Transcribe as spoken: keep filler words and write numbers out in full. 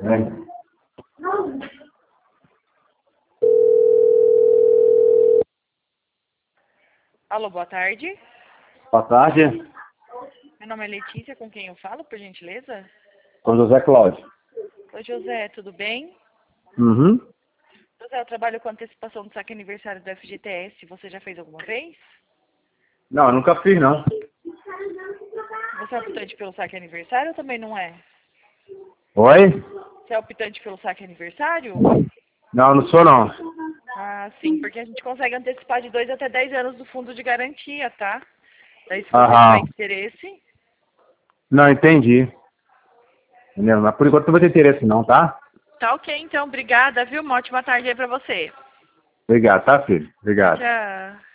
É. Alô, boa tarde. Boa tarde, Meu nome é Letícia, com quem eu falo, por gentileza? com José Cláudio. Oi, José, tudo bem? Uhum. José, eu trabalho com antecipação do saque aniversário do F G T S. Você já fez alguma vez? Não, eu nunca fiz, não. Você é optante pelo saque aniversário ou também não é? Oi? Você é optante pelo saque aniversário? Não, não sou, não. Ah, sim, porque a gente consegue antecipar de dois até dez anos do fundo de garantia, tá? Daí, se você tiver Aham. interesse... Não, entendi. Entendeu? Mas por enquanto não vou ter interesse, não, tá? Tá ok, então. Obrigada, viu? Uma ótima tarde aí pra você. Obrigado, tá, filho? Obrigado. Tchau.